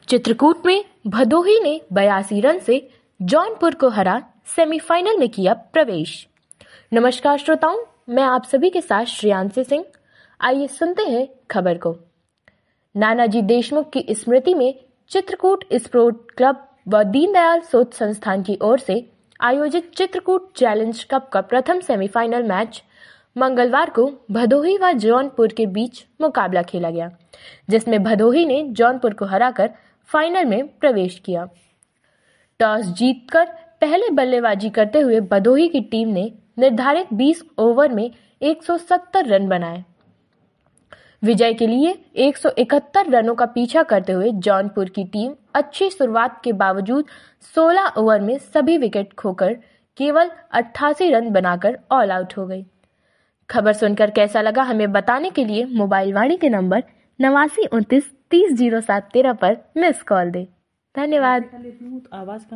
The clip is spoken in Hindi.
चित्रकूट में भदोही ने 82 रन से जौनपुर को हरा सेमीफाइनल में किया प्रवेश। नमस्कार श्रोताओं, मैं आप सभी के साथ श्रेयांशी सिंह। आइए सुनते हैं खबर को। नानाजी देशमुख की स्मृति में चित्रकूट स्पोर्ट क्लब व दीनदयाल शोध संस्थान की ओर से आयोजित चित्रकूट चैलेंज कप का प्रथम सेमीफाइनल मैच मंगलवार को भदोही व जौनपुर के बीच मुकाबला खेला गया, जिसमें भदोही ने जौनपुर को हराकर फाइनल में प्रवेश किया। टॉस जीतकर पहले बल्लेबाजी करते हुए भदोही की टीम ने निर्धारित 20 ओवर में 170 रन बनाए। विजय के लिए 171 रनों का पीछा करते हुए जौनपुर की टीम अच्छी शुरुआत के बावजूद 16 ओवर में सभी विकेट खोकर केवल 88 रन बनाकर ऑल आउट हो गई। खबर सुनकर कैसा लगा हमें बताने के लिए मोबाइल वाणी के नंबर 8929 30 0713 पर मिस कॉल दें। धन्यवाद।